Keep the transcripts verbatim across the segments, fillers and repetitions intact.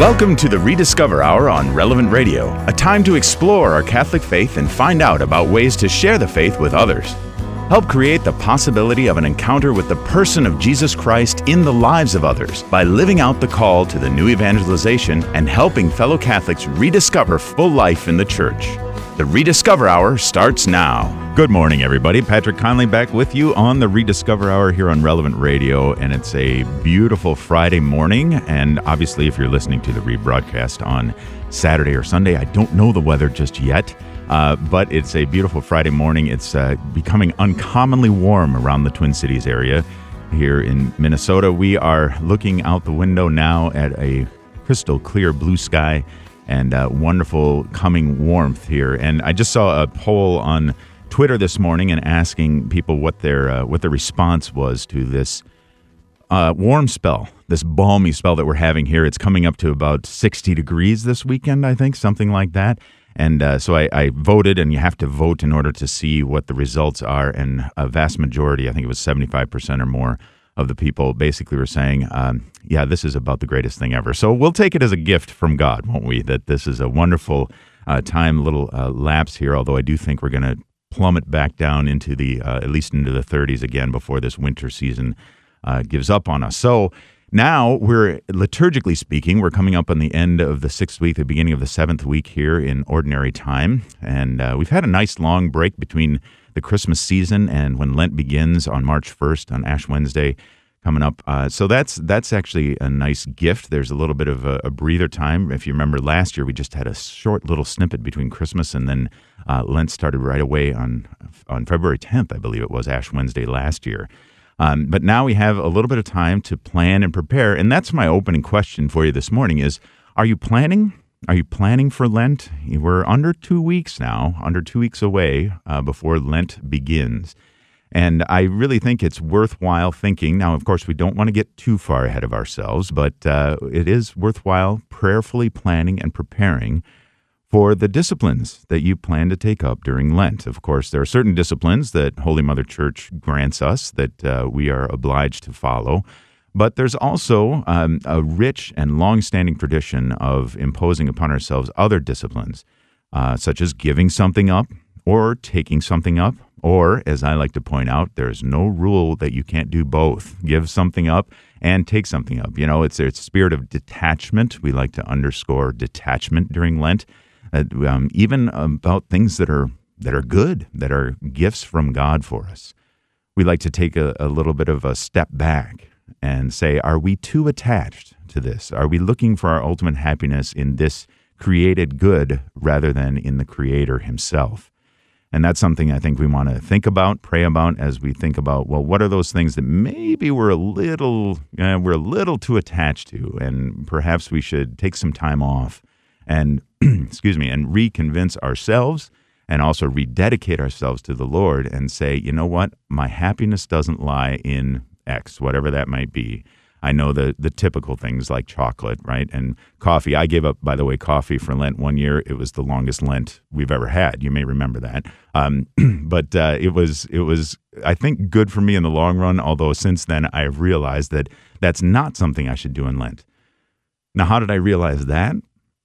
Welcome to the Rediscover Hour on Relevant Radio, a time to explore our Catholic faith and find out about ways to share the faith with others. Help create the possibility of an encounter with the person of Jesus Christ in the lives of others by living out the call to the new evangelization and helping fellow Catholics rediscover full life in the Church. The Rediscover Hour starts now. Good morning, everybody. Patrick Conley back with you on the Rediscover Hour here on Relevant Radio, and it's a beautiful Friday morning, and obviously if you're listening to the rebroadcast on Saturday or Sunday, I don't know the weather just yet, uh, but it's a beautiful Friday morning. It's uh, becoming uncommonly warm around the Twin Cities area here in Minnesota. We are looking out the window now at a crystal clear blue sky and uh, wonderful coming warmth here, and I just saw a poll on Twitter this morning and asking people what their uh, what their response was to this uh, warm spell, this balmy spell that we're having here. It's coming up to about sixty degrees this weekend, I think, something like that. And uh, so I, I voted, and you have to vote in order to see what the results are. And a vast majority, I think it was seventy-five percent or more of the people basically were saying, um, yeah, this is about the greatest thing ever. So we'll take it as a gift from God, won't we, that this is a wonderful uh, time, little uh, lapse here, although I do think we're going to plummet back down into the, uh, at least into the thirties again before this winter season uh, gives up on us. So now we're, liturgically speaking, we're coming up on the end of the sixth week, the beginning of the seventh week here in Ordinary Time. And uh, we've had a nice long break between the Christmas season and when Lent begins on March first on Ash Wednesday coming up. Uh, so that's that's actually a nice gift. There's a little bit of a, a breather time. If you remember last year, we just had a short little snippet between Christmas and then uh, Lent started right away on on February tenth, I believe it was, Ash Wednesday last year. Um, but now we have a little bit of time to plan and prepare. And that's my opening question for you this morning is, are you planning? Are you planning for Lent? We're under two weeks now, under two weeks away uh, before Lent begins. And I really think it's worthwhile thinking. Now, of course, we don't want to get too far ahead of ourselves, but uh, it is worthwhile prayerfully planning and preparing for the disciplines that you plan to take up during Lent. Of course, there are certain disciplines that Holy Mother Church grants us that uh, we are obliged to follow. But there's also um, a rich and long-standing tradition of imposing upon ourselves other disciplines, uh, such as giving something up or taking something up, or, as I like to point out, there's no rule that you can't do both. Give something up and take something up. You know, it's a spirit of detachment. We like to underscore detachment during Lent, uh, um, even about things that are that are good, that are gifts from God for us. We like to take a, a little bit of a step back and say, are we too attached to this? Are we looking for our ultimate happiness in this created good rather than in the Creator himself? And that's something I think we want to think about, pray about as we think about, well, what are those things that maybe we're a little, uh, we're a little too attached to, and perhaps we should take some time off and, excuse me, and reconvince ourselves and also rededicate ourselves to the Lord and say, you know what, my happiness doesn't lie in X, whatever that might be. I know the the typical things like chocolate, right, and coffee. I gave up, by the way, coffee for Lent one year. It was the longest Lent we've ever had. You may remember that. Um, but uh, it was, it was, I think, good for me in the long run, although since then I've realized that that's not something I should do in Lent. Now, how did I realize that?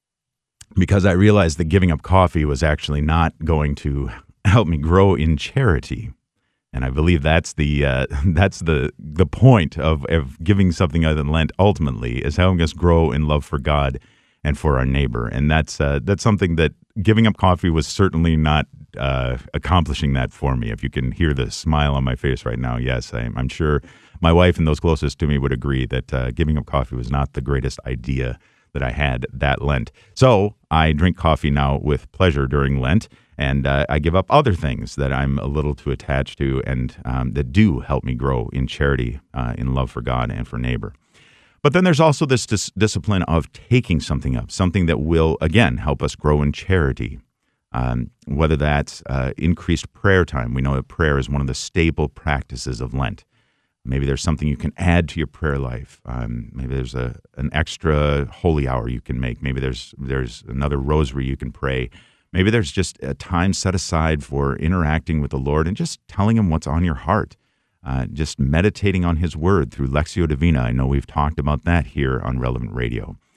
Because I realized that giving up coffee was actually not going to help me grow in charity. And I believe that's the uh, that's the the point of, of giving something other than Lent ultimately is helping us grow in love for God and for our neighbor. And that's uh, that's something that giving up coffee was certainly not uh, accomplishing that for me. If you can hear the smile on my face right now, yes, I'm, I'm sure my wife and those closest to me would agree that uh, giving up coffee was not the greatest idea that I had that Lent. So I drink coffee now with pleasure during Lent. And uh, I give up other things that I'm a little too attached to and um, that do help me grow in charity, uh, in love for God and for neighbor. But then there's also this dis- discipline of taking something up, something that will, again, help us grow in charity, um, whether that's uh, increased prayer time. We know that prayer is one of the staple practices of Lent. Maybe there's something you can add to your prayer life. Um, maybe there's a an extra holy hour you can make. Maybe there's there's another rosary you can pray. Maybe there's just a time set aside for interacting with the Lord and just telling him what's on your heart, uh, just meditating on his word through Lectio Divina. I know we've talked about that here on Relevant Radio.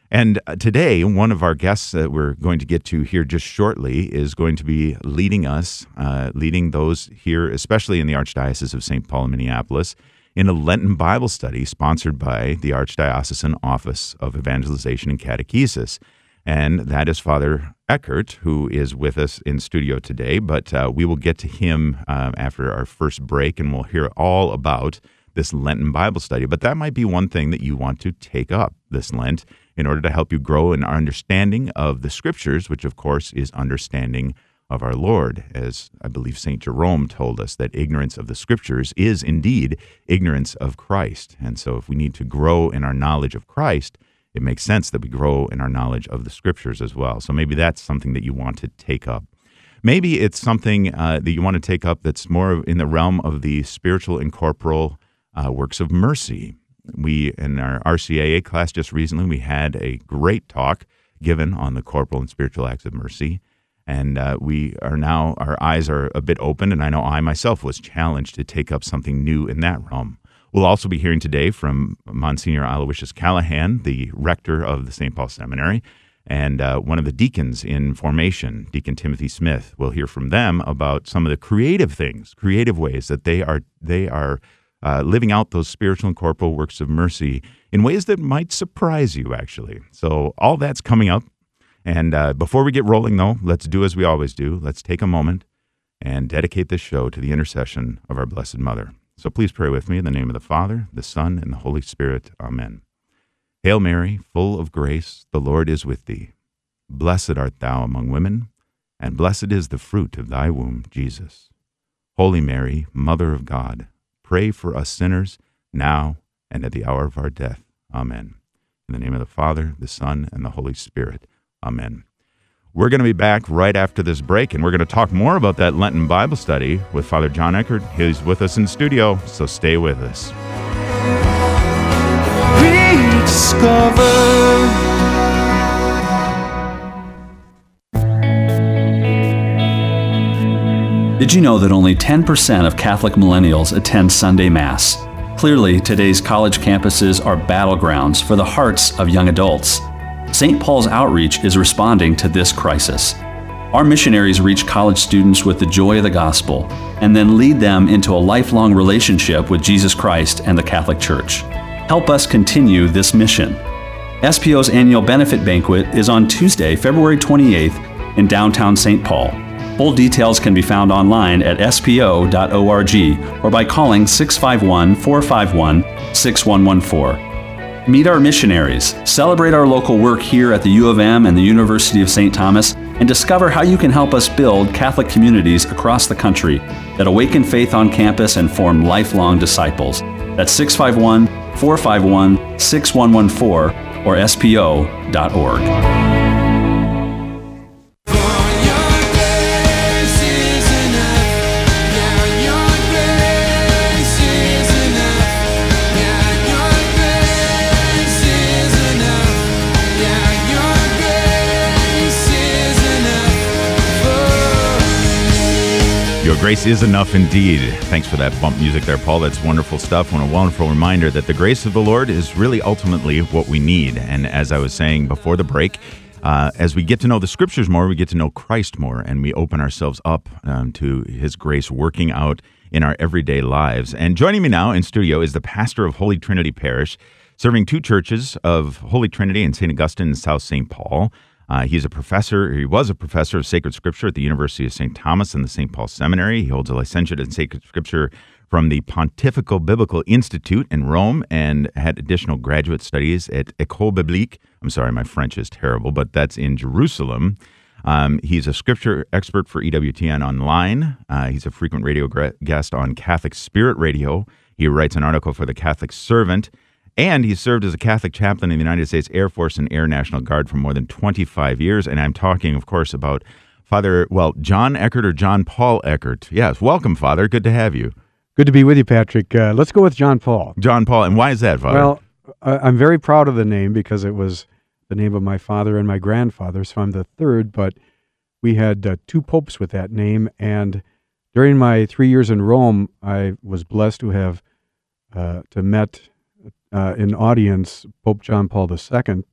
And uh, today, one of our guests that we're going to get to here just shortly is going to be leading us, uh, leading those here, especially in the Archdiocese of Saint Paul and Minneapolis, in a Lenten Bible study sponsored by the Archdiocesan Office of Evangelization and Catechesis. And that is Father Eckert, who is with us in studio today. But uh, we will get to him uh, after our first break, and we'll hear all about this Lenten Bible study. But that might be one thing that you want to take up this Lent in order to help you grow in our understanding of the Scriptures, which, of course, is understanding of our Lord. As I believe Saint Jerome told us, that ignorance of the Scriptures is indeed ignorance of Christ. And so if we need to grow in our knowledge of Christ, it makes sense that we grow in our knowledge of the Scriptures as well. So maybe that's something that you want to take up. Maybe it's something uh, that you want to take up that's more in the realm of the spiritual and corporal uh, works of mercy. We, in our R C A A class just recently, we had a great talk given on the corporal and spiritual acts of mercy. And uh, we are now, our eyes are a bit open, and I know I myself was challenged to take up something new in that realm. We'll also be hearing today from Monsignor Aloysius Callahan, the rector of the Saint Paul Seminary, and uh, one of the deacons in formation, Deacon Timothy Smith. We'll hear from them about some of the creative things, creative ways that they are they are uh, living out those spiritual and corporal works of mercy in ways that might surprise you, actually. So all that's coming up. And uh, before we get rolling, though, let's do as we always do. Let's take a moment and dedicate this show to the intercession of our Blessed Mother. So please pray with me in the name of the Father, the Son, and the Holy Spirit. Amen. Hail Mary, full of grace, the Lord is with thee. Blessed art thou among women, and blessed is the fruit of thy womb, Jesus. Holy Mary, Mother of God, pray for us sinners, now and at the hour of our death. Amen. In the name of the Father, the Son, and the Holy Spirit. Amen. We're going to be back right after this break, and we're going to talk more about that Lenten Bible study with Father John Eckert. He's with us in studio, so stay with us. Rediscover. Did you know that only ten percent of Catholic millennials attend Sunday Mass? Clearly, today's college campuses are battlegrounds for the hearts of young adults. Saint Paul's Outreach is responding to this crisis. Our missionaries reach college students with the joy of the gospel and then lead them into a lifelong relationship with Jesus Christ and the Catholic Church. Help us continue this mission. S P O's annual benefit banquet is on Tuesday, February twenty-eighth in downtown Saint Paul. Full details can be found online at s p o dot org or by calling six five one, four five one, six one one four. Meet our missionaries, celebrate our local work here at the U of M and the University of Saint Thomas, and discover how you can help us build Catholic communities across the country that awaken faith on campus and form lifelong disciples. That's six five one, four five one, six one one four or s p o dot org. Your grace is enough indeed. Thanks for that bump music there, Paul. That's wonderful stuff, and a wonderful reminder that the grace of the Lord is really ultimately what we need. And as I was saying before the break, uh, as we get to know the Scriptures more, we get to know Christ more, and we open ourselves up um, to His grace working out in our everyday lives. And joining me now in studio is the pastor of Holy Trinity Parish, serving two churches of Holy Trinity in Saint Augustine and South Saint Paul. Uh, he's a professor, he was a professor of sacred scripture at the University of Saint Thomas and the Saint Paul Seminary. He holds a licentiate in sacred scripture from the Pontifical Biblical Institute in Rome and had additional graduate studies at École Biblique. I'm sorry, my French is terrible, but that's in Jerusalem. Um, he's a scripture expert for E W T N Online. Uh, he's a frequent radio gra- guest on Catholic Spirit Radio. He writes an article for the Catholic Servant. And he served as a Catholic chaplain in the United States Air Force and Air National Guard for more than twenty-five years. And I'm talking, of course, about Father, well, John Eckert or John Paul Eckert. Yes, welcome, Father. Good to have you. Good to be with you, Patrick. Uh, let's go with John Paul. John Paul. And why is that, Father? Well, uh, I'm very proud of the name because it was the name of my father and my grandfather, so I'm the third, but we had uh, two popes with that name. And during my three years in Rome, I was blessed to have uh, to met Uh, in audience, Pope John Paul the Second,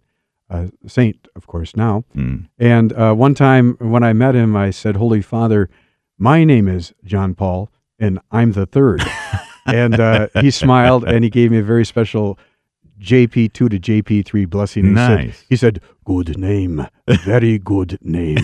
a saint, of course, now. Mm. And uh, one time when I met him, I said, Holy Father, my name is John Paul, and I'm the third. And uh, he smiled, and he gave me a very special J P two to J P three blessing. He Nice. Said, he said, good name, very good name.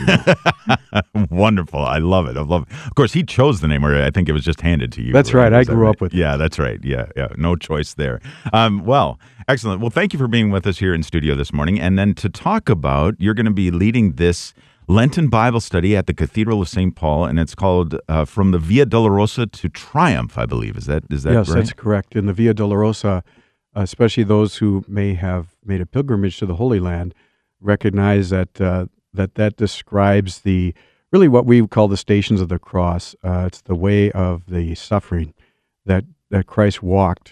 Wonderful. I love it. I love it. Of course, he chose the name, or I think it was just handed to you. That's right. I Is that grew right? up with it. Yeah, that's right. Yeah, yeah. No choice there. Um, well, excellent. Well, thank you for being with us here in studio this morning. And then to talk about, you're going to be leading this Lenten Bible study at the Cathedral of Saint Paul, and it's called uh, From the Via Dolorosa to Triumph, I believe. Is that is that yes, right? that's correct. In the Via Dolorosa, especially those who may have made a pilgrimage to the Holy Land, recognize that uh, that that describes the really what we call the stations of the cross. Uh, it's the way of the suffering that that Christ walked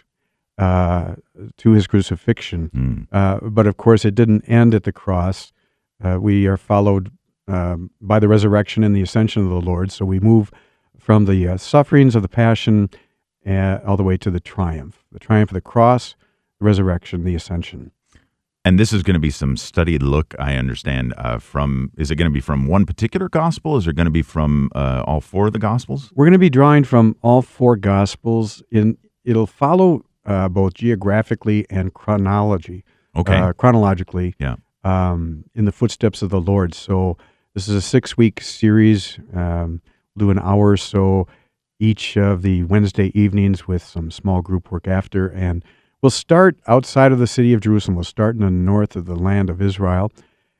uh, to his crucifixion. Mm. Uh, but of course, it didn't end at the cross. Uh, we are followed um, by the resurrection and the ascension of the Lord. So we move from the uh, sufferings of the passion uh, all the way to the triumph, the triumph of the cross, the resurrection, the ascension. And this is going to be some studied look, I understand, uh, from, is it going to be from one particular gospel? Is it going to be from uh, all four of the gospels? We're going to be drawing from all four gospels. In It'll follow uh, both geographically and chronology. Okay. Uh, chronologically. Yeah. Um, in the footsteps of the Lord. So this is a six-week series. Um, we'll do an hour or so each of the Wednesday evenings with some small group work after. And we'll start outside of the city of Jerusalem. We'll start in the north of the land of Israel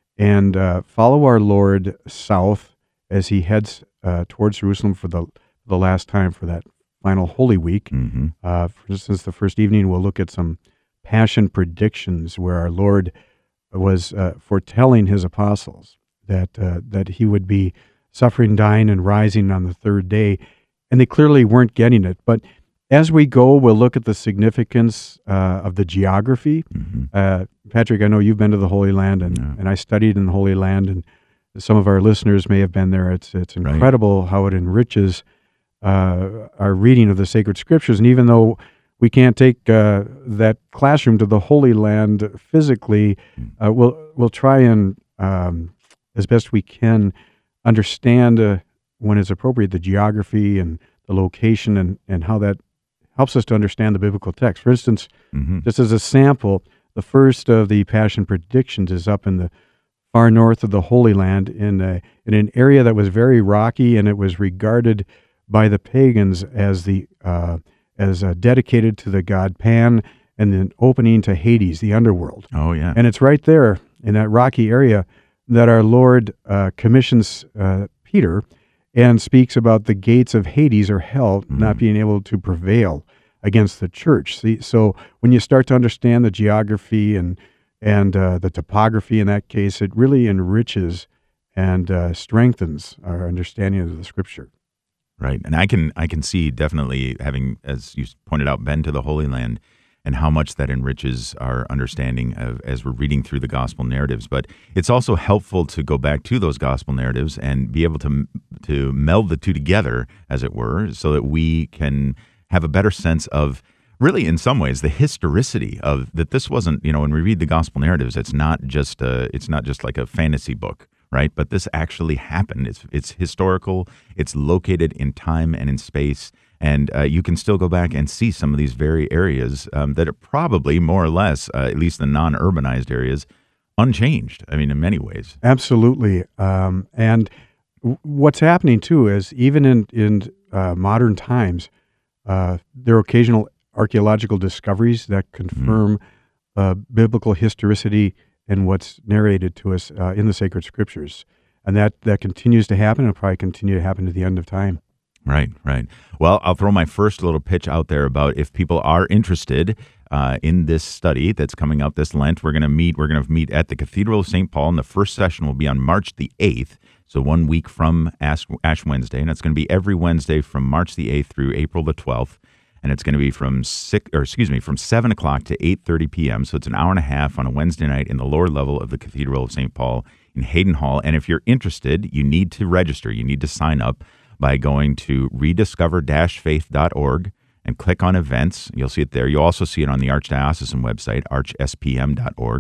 and uh, follow our Lord south as he heads uh, towards Jerusalem for the the last time for that final Holy Week. Mm-hmm. Uh, for instance, the first evening we'll look at some passion predictions where our Lord was uh, foretelling his apostles that uh, that he would be suffering, dying, and rising on the third day, and they clearly weren't getting it. But as we go, we'll look at the significance uh, of the geography. Mm-hmm. Uh, Patrick, I know you've been to the Holy Land, and, Yeah. and I studied in the Holy Land, and some of our listeners may have been there. It's it's Right. incredible how it enriches uh, our reading of the sacred scriptures. And even though we can't take uh, that classroom to the Holy Land physically, uh, we'll we'll try and, um, as best we can, understand uh, when it's appropriate the geography and the location and, and how that helps us to understand the biblical text. For instance, Mm-hmm. just as a sample, the first of the Passion predictions is up in the far north of the Holy Land in a, in an area that was very rocky, and it was regarded by the pagans as the uh, as uh, dedicated to the god Pan and an opening to Hades, the underworld. Oh, yeah. And it's right there in that rocky area that our Lord uh, commissions uh, Peter and speaks about the gates of Hades or hell not being able to prevail against the church. See, so when you start to understand the geography and and uh, the topography in that case, it really enriches and uh, strengthens our understanding of the Scripture. Right. And I can I can see definitely having, as you pointed out, been to the Holy Land and how much that enriches our understanding of as we're reading through the gospel narratives. But it's also helpful to go back to those gospel narratives and be able to to meld the two together, as it were, so that we can have a better sense of, really, in some ways, the historicity of that. This wasn't, you know, when we read the gospel narratives, it's not just a, it's not just like a fantasy book. Right, but this actually happened. It's it's historical. It's located in time and in space, and uh, you can still go back and see some of these very areas um, that are probably more or less, uh, at least the non-urbanized areas, unchanged. I mean, in many ways. Absolutely. Um, and w- what's happening too is even in in uh, modern times, uh, there are occasional archaeological discoveries that confirm mm-hmm. uh, biblical historicity and what's narrated to us uh, in the sacred scriptures. And that, that continues to happen and will probably continue to happen to the end of time. Right, right. Well, I'll throw my first little pitch out there about if people are interested uh, in this study that's coming out this Lent. We're going to meet. We're going to meet at the Cathedral of Saint Paul, and the first session will be on March the eighth, so one week from Ash, Ash Wednesday, and it's going to be every Wednesday from March the eighth through April the twelfth. And it's going to be from six, or excuse me, from seven o'clock to eight thirty p.m. So it's an hour and a half on a Wednesday night in the lower level of the Cathedral of Saint Paul in Hayden Hall. And if you're interested, you need to register. You need to sign up by going to rediscover dash faith dot org and click on events. You'll see it there. You'll also see it on the Archdiocesan website, arch s p m dot org.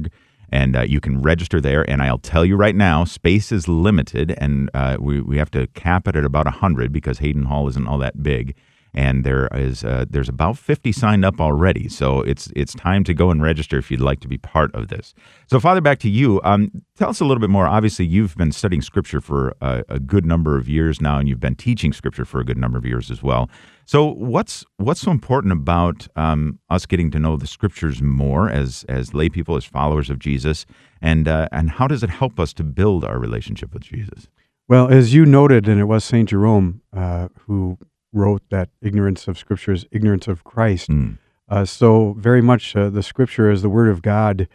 And uh, you can register there. And I'll tell you right now, space is limited, and uh, we, we have to cap it at about one hundred because Hayden Hall isn't all that big. And there is uh, there's about fifty signed up already, so it's it's time to go and register if you'd like to be part of this. So, Father, back to you. Um, tell us a little bit more. Obviously, you've been studying Scripture for a, a good number of years now, and you've been teaching Scripture for a good number of years as well. So, what's what's so important about um, us getting to know the Scriptures more as as lay people, as followers of Jesus, and uh, and how does it help us to build our relationship with Jesus? Well, as you noted, and it was Saint Jerome uh, who wrote that ignorance of Scripture is ignorance of Christ. Mm. Uh, so very much uh, the Scripture as the Word of God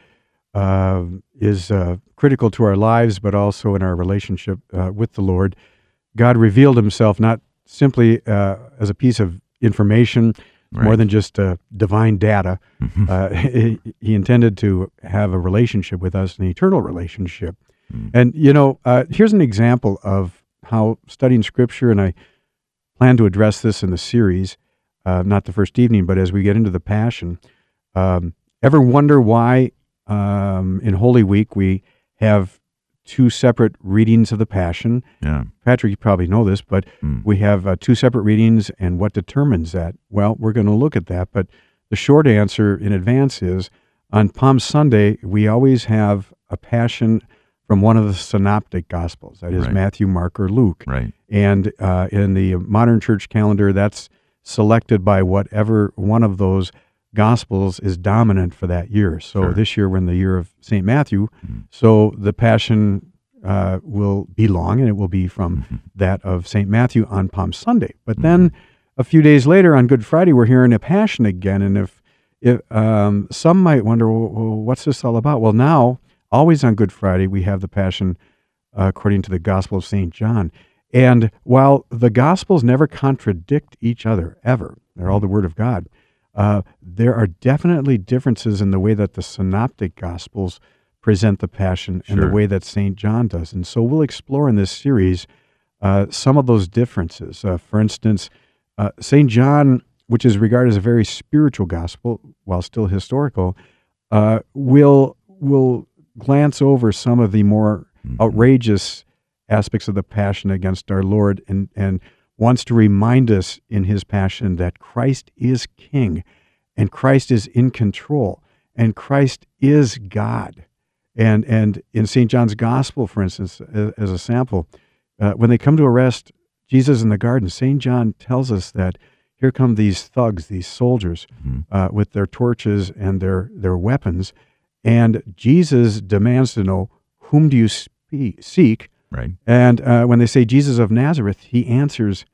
uh, is uh, critical to our lives, but also in our relationship uh, with the Lord. God revealed himself not simply uh, as a piece of information, right. more than just uh, divine data. Mm-hmm. Uh, he, he intended to have a relationship with us, an eternal relationship. Mm. And, you know, uh, here's an example of how studying Scripture, and I plan to address this in the series, uh, not the first evening, but as we get into the Passion. Um, ever wonder why um, in Holy Week we have two separate readings of the Passion? Yeah. Patrick, you probably know this, but mm. we have uh, two separate readings, and what determines that? Well, we're going to look at that, but the short answer in advance is, on Palm Sunday, we always have a Passion from one of the synoptic Gospels, that is right. Matthew, Mark, or Luke. Right. And uh, in the modern church calendar, that's selected by whatever one of those Gospels is dominant for that year. So sure. this year we're in the year of Saint Matthew, mm-hmm. so the Passion uh, will be long, and it will be from mm-hmm. that of Saint Matthew on Palm Sunday. But mm-hmm. then a few days later, on Good Friday, we're hearing a Passion again, and if, if um, some might wonder, well, what's this all about? Well, now, always on Good Friday, we have the Passion uh, according to the Gospel of Saint John. And while the Gospels never contradict each other, ever, they're all the Word of God, uh, there are definitely differences in the way that the synoptic Gospels present the Passion and sure. the way that Saint John does. And so we'll explore in this series uh, some of those differences. Uh, for instance, uh, Saint John, which is regarded as a very spiritual Gospel, while still historical, uh, will will glance over some of the more mm-hmm. outrageous aspects of the Passion against our Lord, and, and wants to remind us in his Passion that Christ is King, and Christ is in control, and Christ is God. And and in Saint John's Gospel, for instance, as, as a sample, uh, when they come to arrest Jesus in the garden, Saint John tells us that here come these thugs, these soldiers, mm-hmm. uh, with their torches and their, their weapons, and Jesus demands to know, whom do you speak, seek? Right. And uh, when they say Jesus of Nazareth, he answers,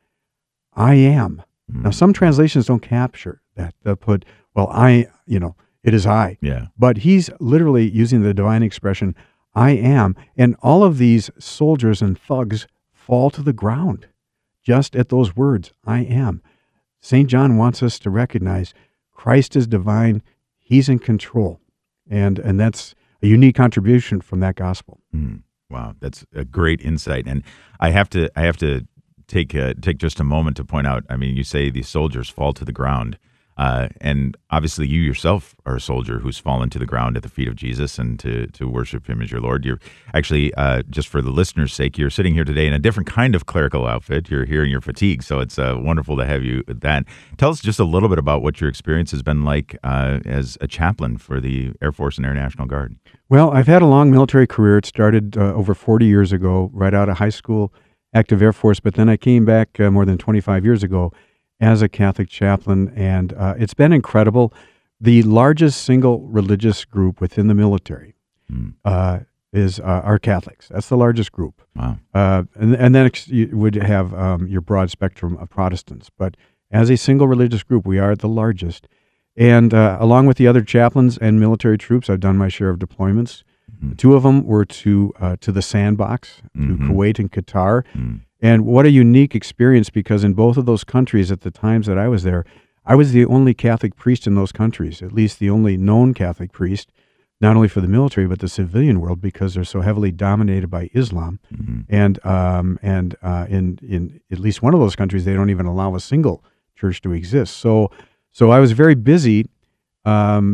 I am. Mm. Now, some translations don't capture that. They'll put, well, I, you know, it is I. Yeah. But he's literally using the divine expression, I am. And all of these soldiers and thugs fall to the ground just at those words, I am. Saint John wants us to recognize Christ is divine. He's in control. And and that's a unique contribution from that Gospel. Mm. Wow, that's a great insight. And I have to I have to take uh, take just a moment to point out, I mean, you say these soldiers fall to the ground. Uh, and obviously you yourself are a soldier who's fallen to the ground at the feet of Jesus and to, to worship him as your Lord. You're actually, uh, just for the listeners' sake, you're sitting here today in a different kind of clerical outfit. You're here in your fatigue, so it's uh, wonderful to have you with that. Tell us just a little bit about what your experience has been like uh, as a chaplain for the Air Force and Air National Guard. Well, I've had a long military career. It started uh, over forty years ago, right out of high school, active Air Force, but then I came back uh, more than twenty-five years ago as a Catholic chaplain, and uh, it's been incredible. The largest single religious group within the military mm. uh, is uh, our Catholics. That's the largest group. Wow. Uh, and, and then ex- you would have um, your broad spectrum of Protestants. But as a single religious group, we are the largest. And uh, along with the other chaplains and military troops, I've done my share of deployments. Mm-hmm. Two of them were to uh, to the Sandbox, to mm-hmm. Kuwait and Qatar. Mm. And what a unique experience, because in both of those countries at the times that I was there, I was the only Catholic priest in those countries, at least the only known Catholic priest, not only for the military, but the civilian world, because they're so heavily dominated by Islam. Mm-hmm. And um, and uh, in, in at least one of those countries, they don't even allow a single church to exist. So so I was very busy um,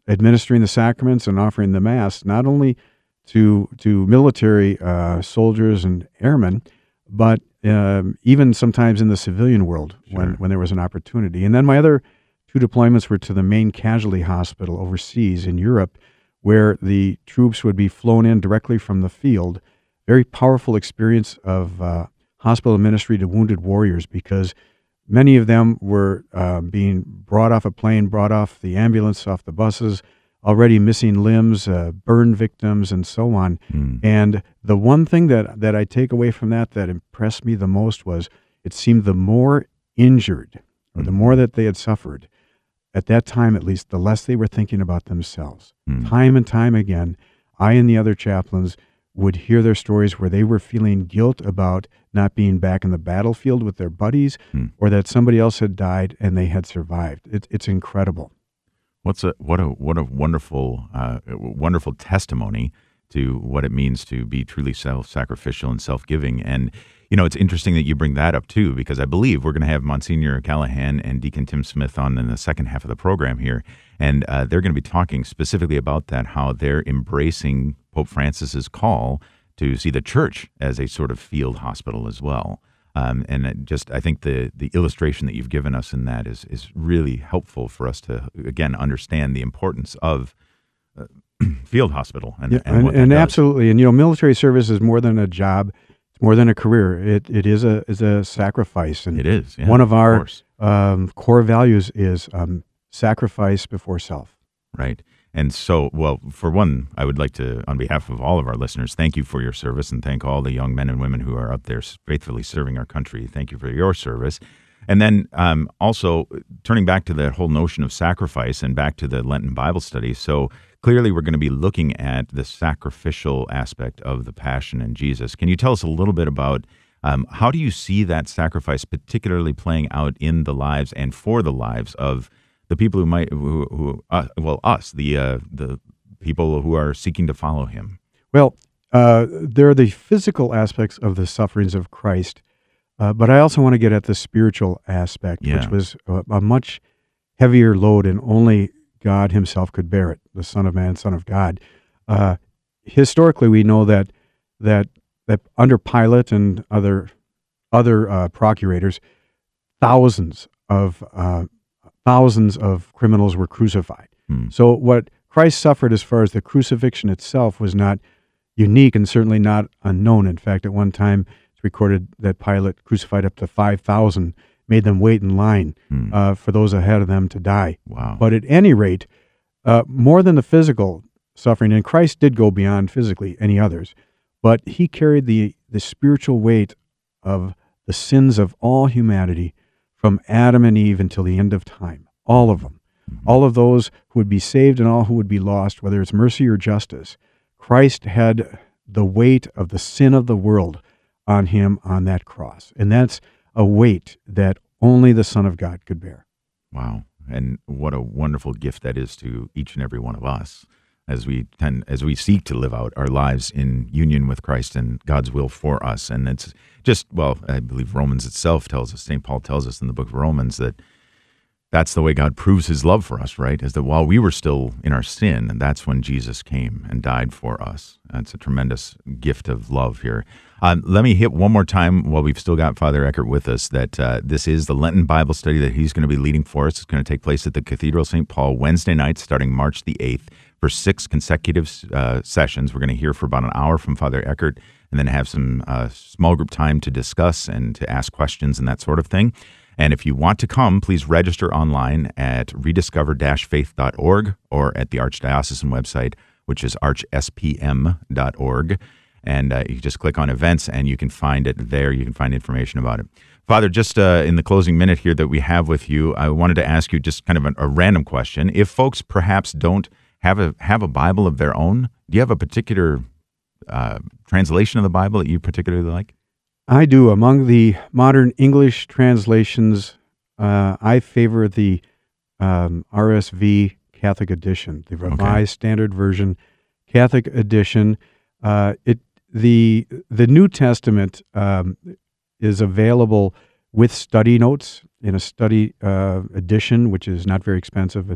administering the sacraments and offering the Mass, not only to to military uh, soldiers and airmen, but um, even sometimes in the civilian world when, Sure. when there was an opportunity. And then my other two deployments were to the main casualty hospital overseas in Europe, where the troops would be flown in directly from the field. Very powerful experience of uh, hospital ministry to wounded warriors, because many of them were uh, being brought off a plane, brought off the ambulance, off the buses, already missing limbs, uh, burn victims, and so on. Mm. And the one thing that, that I take away from that that impressed me the most was it seemed the more injured, or the more that they had suffered, at that time at least, the less they were thinking about themselves. Mm. Time and time again, I and the other chaplains would hear their stories where they were feeling guilt about not being back in the battlefield with their buddies, Mm. or that somebody else had died and they had survived. It, it's incredible. What's a what a what a wonderful uh, wonderful testimony to what it means to be truly self-sacrificial and self-giving. And you know, it's interesting that you bring that up too, because I believe we're going to have Monsignor Callahan and Deacon Tim Smith on in the second half of the program here, and uh, they're going to be talking specifically about that, how they're embracing Pope Francis's call to see the church as a sort of field hospital as well. Um, and it just, I think the the illustration that you've given us in that is is really helpful for us to again understand the importance of uh, field hospital and Yeah, and, and, what that and does. absolutely. And you know, military service is more than a job; it's more than a career. It it is a is a sacrifice. And It is yeah, one of our course. um, core values is um, sacrifice before self. Right. And so, well, for one, I would like to, on behalf of all of our listeners, thank you for your service, and thank all the young men and women who are up there faithfully serving our country. Thank you for your service. And then um, also turning back to that whole notion of sacrifice and back to the Lenten Bible study. So clearly we're going to be looking at the sacrificial aspect of the Passion in Jesus. Can you tell us a little bit about um, how do you see that sacrifice particularly playing out in the lives and for the lives of the people who might, who, who uh, well, us, the uh, the people who are seeking to follow him? Well, uh, there are the physical aspects of the sufferings of Christ, uh, but I also want to get at the spiritual aspect, Yeah. which was a, a much heavier load, and only God himself could bear it, the Son of Man, Son of God. Uh, historically, we know that that that under Pilate and other other uh, procurators, thousands of uh, thousands of criminals were crucified. Hmm. So what Christ suffered as far as the crucifixion itself was not unique, and certainly not unknown. In fact, at one time it's recorded that Pilate crucified up to five thousand, made them wait in line Hmm. uh, for those ahead of them to die. Wow. But at any rate, uh, more than the physical suffering, and Christ did go beyond physically any others, but he carried the, the spiritual weight of the sins of all humanity from Adam and Eve until the end of time, all of them. All of those who would be saved and all who would be lost, whether it's mercy or justice. Christ had the weight of the sin of the world on him on that cross. And that's a weight that only the Son of God could bear. Wow. And what a wonderful gift that is to each and every one of us as we tend, as we seek to live out our lives in union with Christ and God's will for us. And it's just, well, I believe Romans itself tells us, Saint Paul tells us in the book of Romans that that's the way God proves his love for us, right? Is that while we were still in our sin, and that's when Jesus came and died for us. That's a tremendous gift of love here. Um, let me hit one more time while we've still got Father Eckert with us that uh, this is the Lenten Bible study that he's going to be leading for us. It's going to take place at the Cathedral Saint Paul Wednesday night starting March the eighth for six consecutive uh, sessions. We're going to hear for about an hour from Father Eckert and then have some uh, small group time to discuss and to ask questions and that sort of thing. And if you want to come, please register online at rediscover dash faith dot org or at the Archdiocesan website, which is arch s p m dot org. And uh, you can just click on events and you can find it there. You can find information about it. Father, just uh, in the closing minute here that we have with you, I wanted to ask you just kind of a, a random question. If folks perhaps don't have a have a Bible of their own, do you have a particular uh, translation of the Bible that you particularly like? I do. Among the modern English translations, uh, I favor the um, R S V Catholic Edition, the Revised Okay. Standard Version Catholic Edition. Uh, it the the New Testament um, is available with study notes in a study uh, edition, which is not very expensive.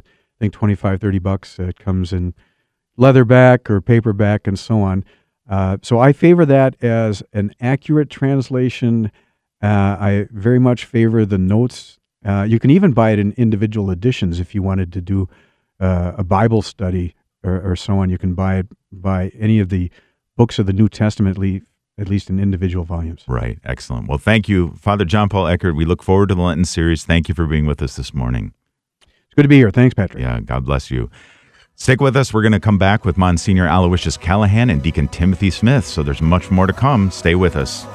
think twenty-five, thirty bucks. It comes in leatherback or paperback and so on. Uh, so I favor that as an accurate translation. Uh, I very much favor the notes. Uh, you can even buy it in individual editions if you wanted to do uh, a Bible study or, or so on. You can buy it by any of the books of the New Testament, at least, at least in individual volumes. Right. Excellent. Well, thank you, Father John Paul Eckert. We look forward to the Lenten series. Thank you for being with us this morning. It's good to be here. Thanks, Patrick. Yeah, God bless you. Stick with us. We're going to come back with Monsignor Aloysius Callahan and Deacon Timothy Smith. So there's much more to come. Stay with us.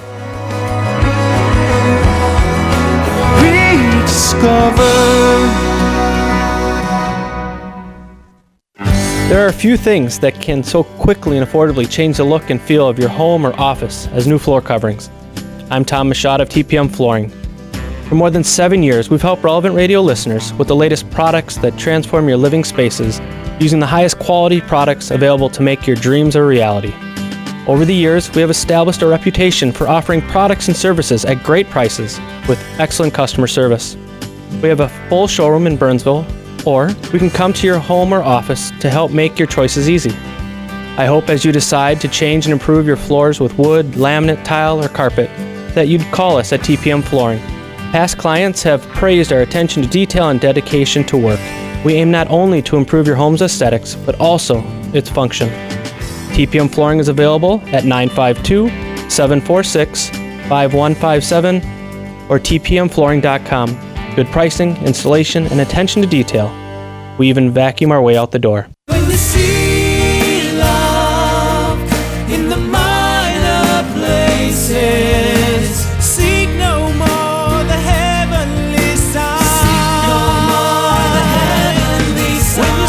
There are a few things that can so quickly and affordably change the look and feel of your home or office as new floor coverings. I'm Tom Machado of T P M Flooring. For more than seven years, we've helped Relevant Radio listeners with the latest products that transform your living spaces using the highest quality products available to make your dreams a reality. Over the years, we have established a reputation for offering products and services at great prices with excellent customer service. We have a full showroom in Burnsville, or we can come to your home or office to help make your choices easy. I hope as you decide to change and improve your floors with wood, laminate, tile, or carpet, that you'd call us at T P M Flooring. Past clients have praised our attention to detail and dedication to work. We aim not only to improve your home's aesthetics, but also its function. T P M Flooring is available at nine five two, seven four six, five one five seven or T P M flooring dot com. Good pricing, installation, and attention to detail. We even vacuum our way out the door. When you see love in the minor places, seek no more the heavenly sign. Seek no more the heavenly sign. When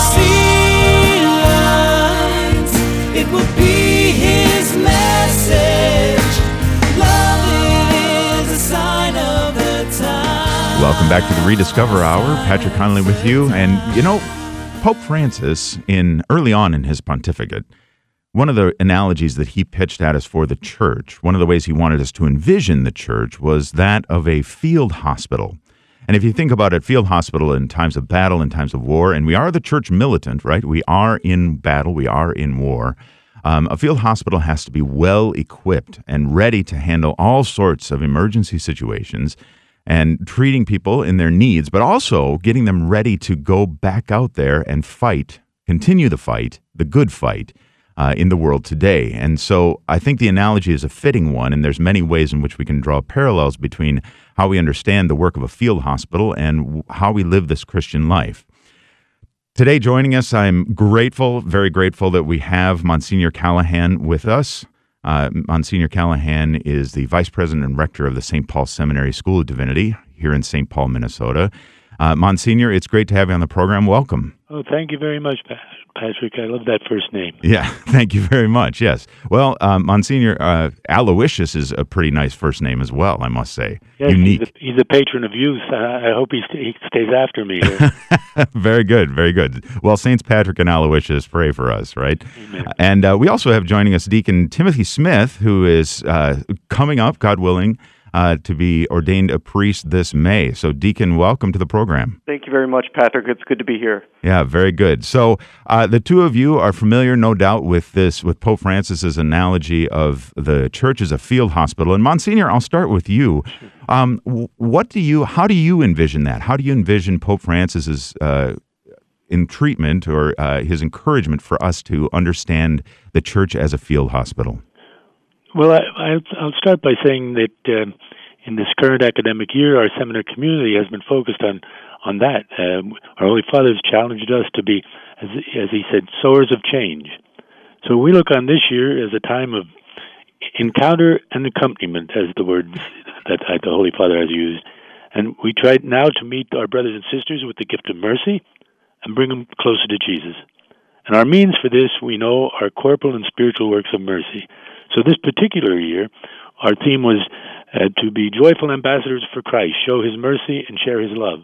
you see lines, it will be His message. Love is a sign of the time. Welcome back to the Rediscover Hour. Patrick Conley with you. And, you know, Pope Francis, in early on in his pontificate, one of the analogies that he pitched at us for the church, one of the ways he wanted us to envision the church, was that of a field hospital. And if you think about it, field hospital in times of battle, in times of war, and we are the church militant, right? We are in battle, we are in war. Um, a field hospital has to be well equipped and ready to handle all sorts of emergency situations and treating people in their needs, but also getting them ready to go back out there and fight, continue the fight, the good fight uh, in the world today. And so I think the analogy is a fitting one, and there's many ways in which we can draw parallels between how we understand the work of a field hospital and how we live this Christian life. Today, joining us, I'm grateful, very grateful that we have Monsignor Callahan with us. Uh, Monsignor Callahan is the Vice President and Rector of the Saint Paul Seminary School of Divinity here in Saint Paul, Minnesota. Uh, Monsignor, it's great to have you on the program. Welcome. Oh, thank you very much, Patrick. I love that first name. Yeah, thank you very much. Yes. Well, um, Monsignor uh, Aloysius is a pretty nice first name as well, I must say. Yes, unique. He's a, he's a patron of youth. Uh, I hope he, st- he stays after me here. Very good, very good. Well, Saints Patrick and Aloysius, pray for us, right? Amen. And uh, we also have joining us Deacon Timothy Smith, who is uh, coming up, God willing, uh, to be ordained a priest this May. So, Deacon, welcome to the program. Thank you very much, Patrick. It's good to be here. Yeah, very good. So, uh, the two of you are familiar, no doubt, with this, with Pope Francis's analogy of the church as a field hospital. And Monsignor, I'll start with you. Um, what do you, how do you envision that? How do you envision Pope Francis's uh, in treatment or uh, his encouragement for us to understand the church as a field hospital? Well, I, I, I'll start by saying that um, in this current academic year, our seminary community has been focused on on that. Um, our Holy Father has challenged us to be, as, as he said, sowers of change. So we look on this year as a time of encounter and accompaniment, as the word that the Holy Father has used. And we try now to meet our brothers and sisters with the gift of mercy and bring them closer to Jesus. And our means for this, we know, are corporal and spiritual works of mercy. So this particular year, our theme was uh, to be joyful ambassadors for Christ, show His mercy and share His love.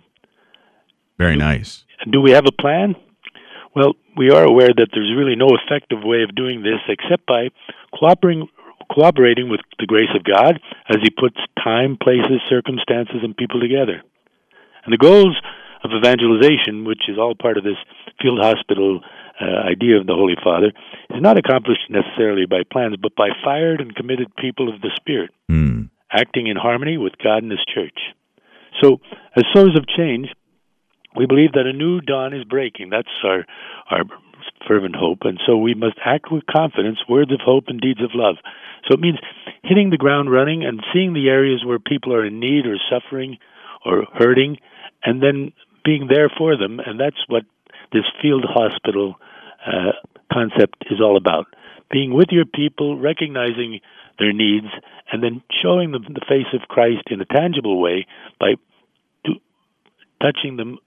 Very nice. Do we have a plan? Well, we are aware that there's really no effective way of doing this except by cooperating, cooperating with the grace of God as He puts time, places, circumstances, and people together. And the goals of evangelization, which is all part of this field hospital uh, idea of the Holy Father, is not accomplished necessarily by plans, but by fired and committed people of the Spirit, Mm. acting in harmony with God and His church. So, as sowers of change, we believe that a new dawn is breaking. That's our our fervent hope, and so we must act with confidence, words of hope and deeds of love. So it means hitting the ground running and seeing the areas where people are in need or suffering or hurting, and then being there for them. And that's what this field hospital uh, concept is all about. Being with your people, recognizing their needs, and then showing them the face of Christ in a tangible way by do, touching them,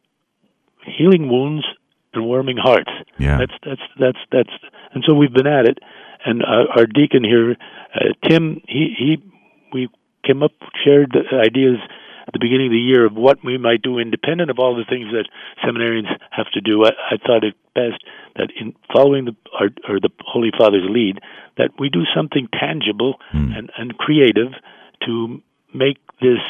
healing wounds, and warming hearts. Yeah. That's that's that's that's, and so we've been at it. And our, our deacon here, uh, Tim, he he, we came up, shared the ideas at the beginning of the year of what we might do, independent of all the things that seminarians have to do. I, I thought it best that in following the our, or the Holy Father's lead, that we do something tangible Mm. and, and creative to make this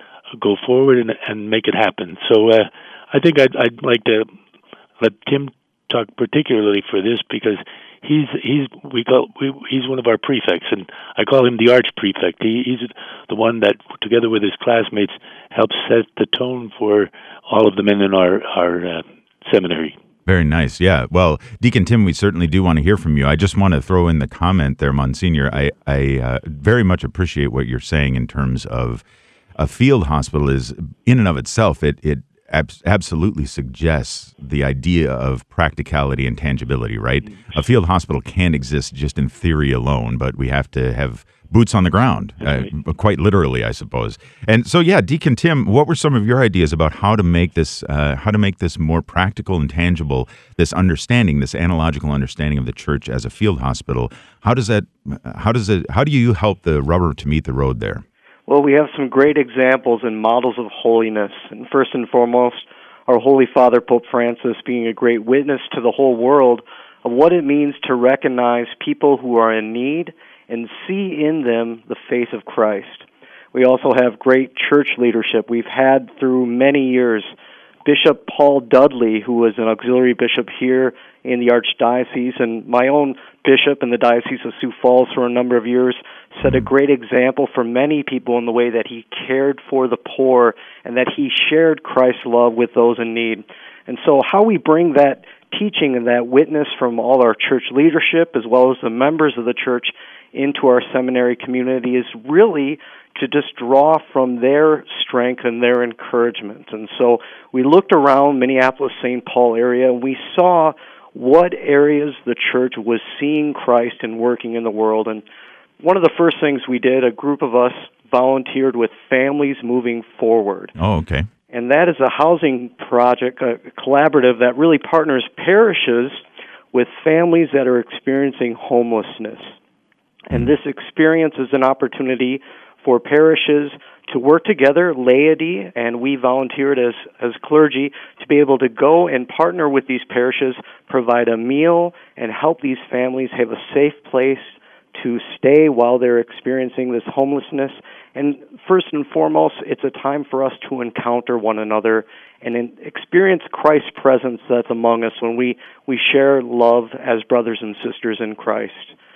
go forward and, and make it happen. So uh, I think I'd, I'd like to let Tim talk particularly for this, because he's he's we call we, he's one of our prefects, and I call him the arch prefect. He, he's the one that, together with his classmates, helps set the tone for all of the men in our our uh, seminary. Very nice. Yeah. Well, Deacon Tim, we certainly do want to hear from you. I just want to throw in the comment there, Monsignor. I, I uh, very much appreciate what you're saying in terms of a field hospital is, in and of itself, it, it ab- absolutely suggests the idea of practicality and tangibility, right? A field hospital can't exist just in theory alone, but we have to have boots on the ground, uh, quite literally, I suppose. And so, yeah, Deacon Tim, what were some of your ideas about how to make this, uh, how to make this more practical and tangible? This understanding, this analogical understanding of the church as a field hospital. How does that? How does it? How do you help the rubber to meet the road there? Well, we have some great examples and models of holiness. And first and foremost, our Holy Father, Pope Francis, being a great witness to the whole world of what it means to recognize people who are in need and see in them the face of Christ. We also have great church leadership. We've had through many years Bishop Paul Dudley, who was an auxiliary bishop here in the Archdiocese, and my own bishop in the Diocese of Sioux Falls for a number of years, set a great example for many people in the way that he cared for the poor and that he shared Christ's love with those in need. And so how we bring that teaching and that witness from all our church leadership as well as the members of the church into our seminary community is really to just draw from their strength and their encouragement. And so we looked around Minneapolis-Saint Paul area, and we saw what areas the church was seeing Christ and working in the world. And one of the first things we did, a group of us volunteered with Families Moving Forward. Oh, okay. And that is a housing project, a collaborative that really partners parishes with families that are experiencing homelessness. And this experience is an opportunity for parishes to work together, laity, and we volunteered as, as clergy to be able to go and partner with these parishes, provide a meal, and help these families have a safe place to stay while they're experiencing this homelessness. And first and foremost, it's a time for us to encounter one another and in, experience Christ's presence that's among us when we, we share love as brothers and sisters in Christ.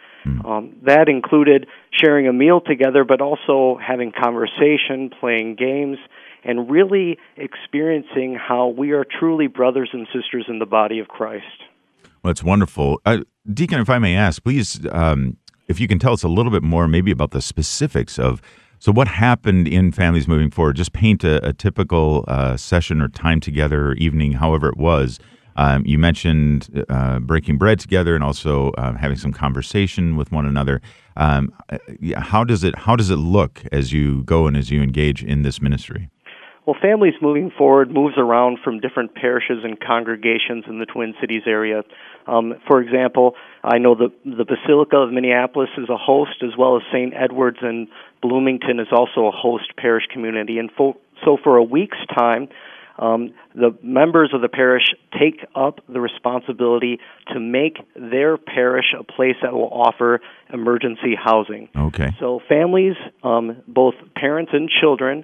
Um, that included sharing a meal together, but also having conversation, playing games, and really experiencing how we are truly brothers and sisters in the body of Christ. Well, it's wonderful. Uh, Deacon, if I may ask, please, um, if you can tell us a little bit more maybe about the specifics of, so what happened in Families Moving Forward? Just paint a, a typical uh, session or time together, or evening, however it was. Um, you mentioned uh, breaking bread together and also uh, having some conversation with one another. Um, how does it how does it look as you go and as you engage in this ministry? Well, Families Moving Forward moves around from different parishes and congregations in the Twin Cities area. Um, for example, I know the the Basilica of Minneapolis is a host, as well as Saint Edward's and Bloomington is also a host parish community. And fo- so for a week's time, Um, the members of the parish take up the responsibility to make their parish a place that will offer emergency housing. Okay. So families, um, both parents and children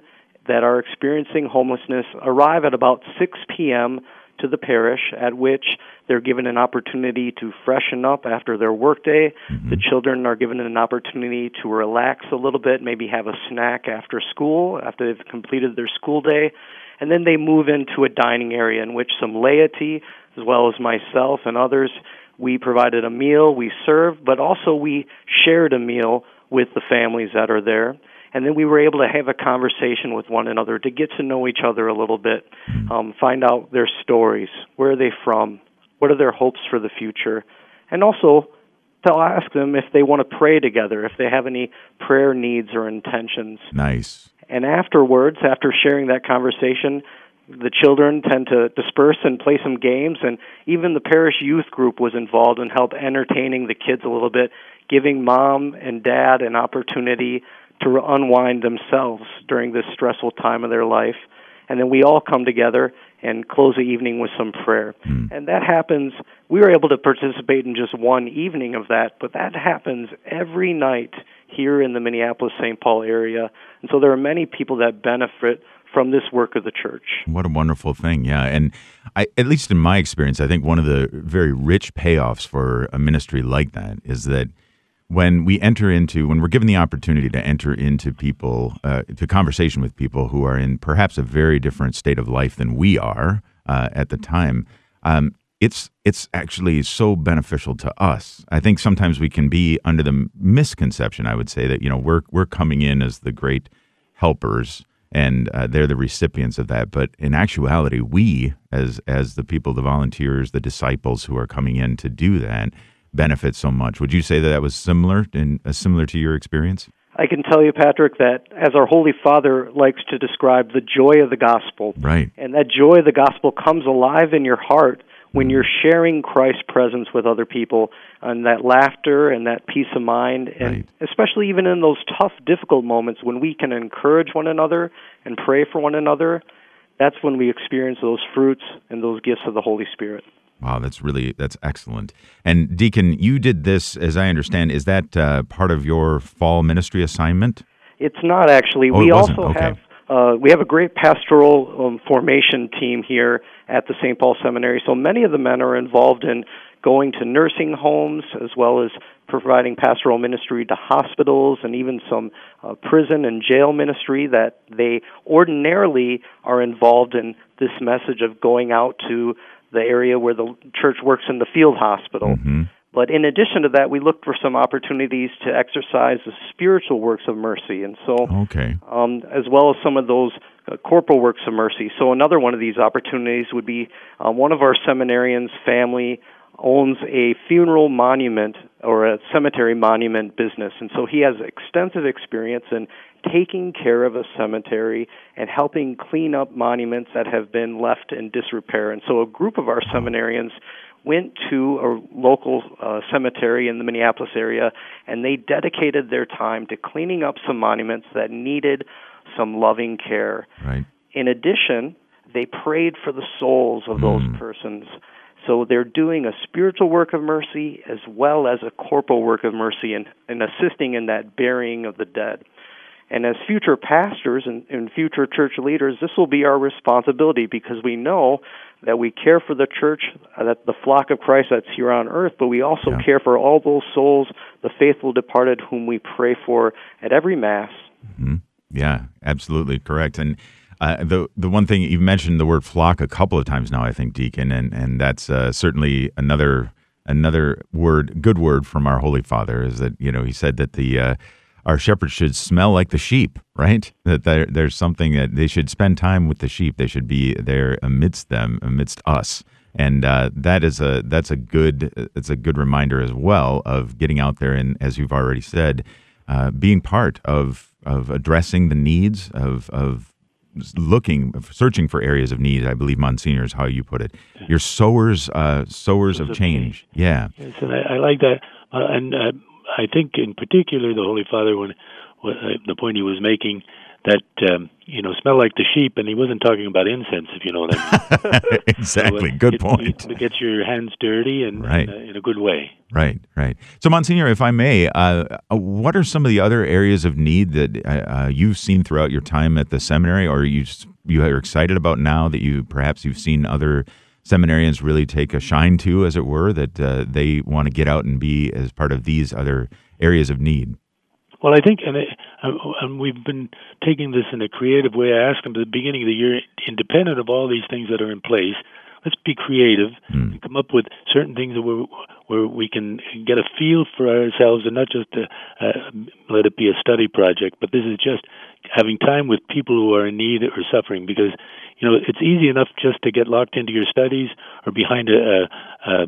that are experiencing homelessness arrive at about six p.m. to the parish, at which they're given an opportunity to freshen up after their workday. Mm-hmm. The children are given an opportunity to relax a little bit, maybe have a snack after school, after they've completed their school day. And then they move into a dining area in which some laity, as well as myself and others, we provided a meal, we served, but also we shared a meal with the families that are there. And then we were able to have a conversation with one another to get to know each other a little bit, um, find out their stories, where are they from, what are their hopes for the future, and also to ask them if they want to pray together, if they have any prayer needs or intentions. Nice. And afterwards, after sharing that conversation, the children tend to disperse and play some games, and even the parish youth group was involved and helped entertaining the kids a little bit, giving mom and dad an opportunity to unwind themselves during this stressful time of their life. And then we all come together and close the evening with some prayer. Mm. And that happens, we were able to participate in just one evening of that, but that happens every night here in the Minneapolis-Saint Paul area. And so there are many people that benefit from this work of the church. What a wonderful thing, yeah. And I, at least in my experience, I think one of the very rich payoffs for a ministry like that is that when we enter into, when we're given the opportunity to enter into people, uh, to conversation with people who are in perhaps a very different state of life than we are uh, at the time, um, it's it's actually so beneficial to us. I think sometimes we can be under the misconception, I would say, that, you know, we're we're coming in as the great helpers and uh, they're the recipients of that. But in actuality, we, as as the people, the volunteers, the disciples who are coming in to do that, benefit so much. Would you say that that was similar in uh, similar to your experience? I can tell you, Patrick, that as our Holy Father likes to describe, the joy of the gospel. Right. And that joy of the gospel comes alive in your heart when you're sharing Christ's presence with other people, and that laughter and that peace of mind, and right. especially even in those tough, difficult moments when we can encourage one another and pray for one another, that's when we experience those fruits and those gifts of the Holy Spirit. Wow, that's really, that's excellent. And Deacon, you did this, as I understand, is that uh, part of your fall ministry assignment? It's not actually. Oh, we it wasn't. also Okay. have uh, we have a great pastoral um, formation team here at the Saint Paul Seminary. So many of the men are involved in going to nursing homes, as well as providing pastoral ministry to hospitals, and even some uh, prison and jail ministry that they ordinarily are involved in this message of going out to the area where the church works in the field hospital. Mm-hmm. But in addition to that, we looked for some opportunities to exercise the spiritual works of mercy, and so okay. um, as well as some of those uh, corporal works of mercy. So another one of these opportunities would be uh, one of our seminarians' family owns a funeral monument or a cemetery monument business, and so he has extensive experience in taking care of a cemetery and helping clean up monuments that have been left in disrepair. And so a group of our seminarians went to a local uh, cemetery in the Minneapolis area, and they dedicated their time to cleaning up some monuments that needed some loving care. Right. In addition, they prayed for the souls of those Mm. persons. So they're doing a spiritual work of mercy as well as a corporal work of mercy and, and assisting in that burying of the dead. And as future pastors and, and future church leaders, this will be our responsibility, because we know that we care for the church, uh, that the flock of Christ that's here on earth, but we also Yeah. care for all those souls, the faithful departed, whom we pray for at every Mass. Mm-hmm. Yeah, absolutely correct. And uh, the the one thing, you've mentioned the word flock a couple of times now, I think, Deacon, and, and that's uh, certainly another another word, good word from our Holy Father, is that, you know, he said that the uh, our shepherds should smell like the sheep, right? That there, there's something that they should spend time with the sheep. They should be there amidst them, amidst us. And uh, that is a that's a good it's a good reminder as well of getting out there and, as you've already said, uh, being part of of addressing the needs of of looking, searching for areas of need. I believe, Monsignor, is how you put it. You're sowers, uh, sowers of change. Yeah. Yes, and I, I like that. Uh, and uh, I think in particular the Holy Father, when, when uh, the point he was making, that um, you know smell like the sheep, and he wasn't talking about incense, if you know what I mean. Exactly. So, uh, good it, point. It gets your hands dirty and Right. in, a, in a good way. Right, right. So, Monsignor, if I may, uh, what are some of the other areas of need that uh, you've seen throughout your time at the seminary, or you you are excited about now that you perhaps you've seen other seminarians really take a shine to, as it were, that uh, they want to get out and be as part of these other areas of need? Well, I think, and, I, and we've been taking this in a creative way. I asked them at the beginning of the year, independent of all these things that are in place, let's be creative Mm. and come up with certain things that we're, where we can get a feel for ourselves, and not just uh uh, let it be a study project, but this is just having time with people who are in need or suffering. Because you know it's easy enough just to get locked into your studies or behind a, a, a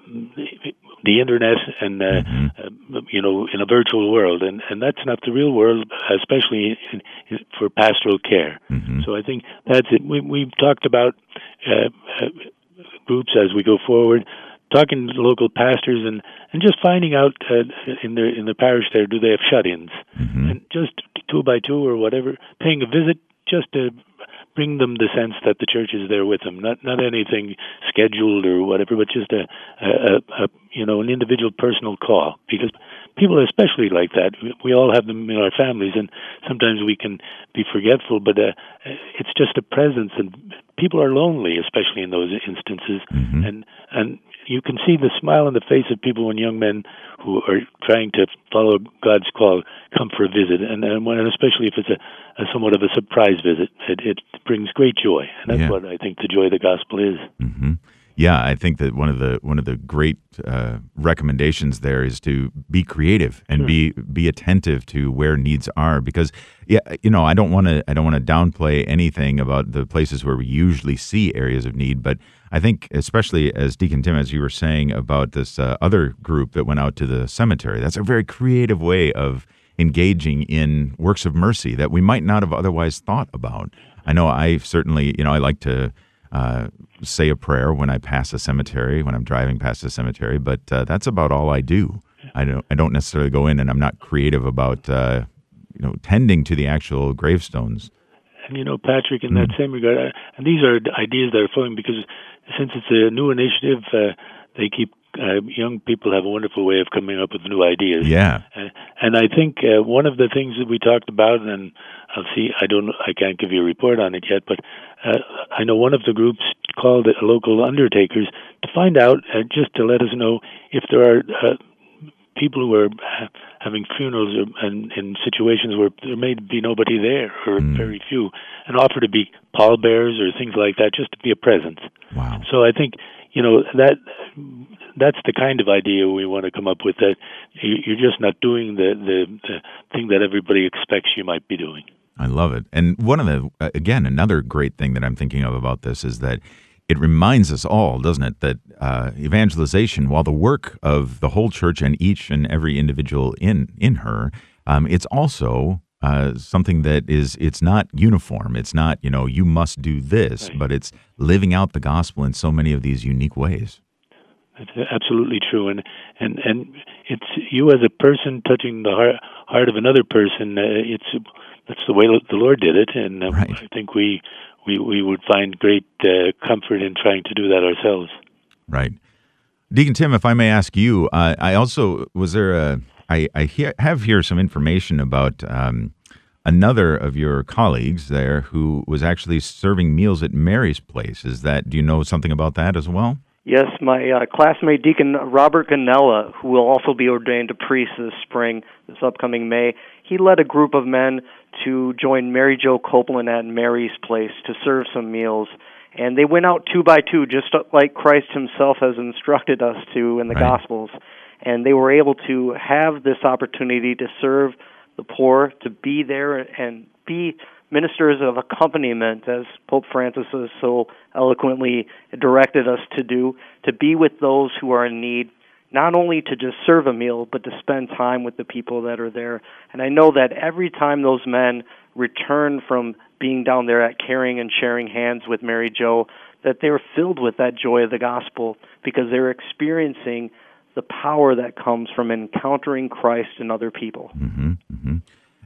the internet and uh, Mm-hmm. uh, you know in a virtual world, and and that's not the real world, especially in, in, for pastoral care. Mm-hmm. So I think that's it. We we've talked about uh, uh, groups as we go forward, talking to local pastors and, and just finding out uh, in their in the parish there, do they have shut-ins, Mm-hmm. and just two by two or whatever, paying a visit just to bring them the sense that the church is there with them. Not not anything scheduled or whatever, but just a, a, a you know an individual personal call, because people are especially like that. We all have them in our families, and sometimes we can be forgetful, but uh, it's just a presence, and people are lonely, especially in those instances. Mm-hmm. And and you can see the smile on the face of people when young men who are trying to follow God's call come for a visit, and and, when, and especially if it's a, a somewhat of a surprise visit, it, it brings great joy, and that's Yeah. what I think the joy of the gospel is. Mm-hmm. Yeah, I think that one of the one of the great uh, recommendations there is to be creative and Sure. be be attentive to where needs are, because yeah, you know, I don't want to I don't want to downplay anything about the places where we usually see areas of need, but I think especially as Deacon Tim, as you were saying about this uh, other group that went out to the cemetery, that's a very creative way of engaging in works of mercy that we might not have otherwise thought about. I know I certainly, you know, I like to uh, say a prayer when I pass a cemetery, when I'm driving past a cemetery, but uh, that's about all I do. I don't I don't necessarily go in, and I'm not creative about uh, you know tending to the actual gravestones. And you know, Patrick, in that same regard, uh, and these are ideas that are flowing because since it's a new initiative, uh, they keep uh, young people have a wonderful way of coming up with new ideas. Yeah. Uh, and I think uh, one of the things that we talked about, and I'll see, I don't, I can't give you a report on it yet, but uh, I know one of the groups called it local undertakers to find out, uh, just to let us know if there are uh, people who are ha- having funerals or, and in situations where there may be nobody there or Mm. very few, and offer to be pallbearers or things like that, just to be a presence. Wow. So I think, you know, that that's the kind of idea we want to come up with, that you- you're just not doing the, the, the thing that everybody expects you might be doing. I love it. And one of the, uh, again, another great thing that I'm thinking of about this is that it reminds us all, doesn't it, that uh, evangelization, while the work of the whole church and each and every individual in in her, um, it's also uh, something that is, it's not uniform. It's not, you know, you must do this, Right. but it's living out the gospel in so many of these unique ways. That's absolutely true, and and and it's you as a person touching the heart heart of another person. Uh, it's that's the way the Lord did it, and um, Right. I think we we we would find great uh, comfort in trying to do that ourselves. Right. Deacon Tim, if I may ask you, uh, I also, was there a, I, I he- have here some information about um, another of your colleagues there who was actually serving meals at Mary's place. Is that, do you know something about that as well? Yes, my uh, classmate Deacon Robert Ganella, who will also be ordained a priest this spring, this upcoming May, he led a group of men to join Mary Jo Copeland at Mary's place to serve some meals. And they went out two by two, just like Christ himself has instructed us to in the Right. Gospels. And they were able to have this opportunity to serve the poor, to be there and be ministers of accompaniment, as Pope Francis has so eloquently directed us to do, to be with those who are in need, not only to just serve a meal, but to spend time with the people that are there. And I know that every time those men return from being down there at caring and sharing hands with Mary Jo, that they're filled with that joy of the gospel because they're experiencing the power that comes from encountering Christ in other people. Mm-hmm, mm-hmm.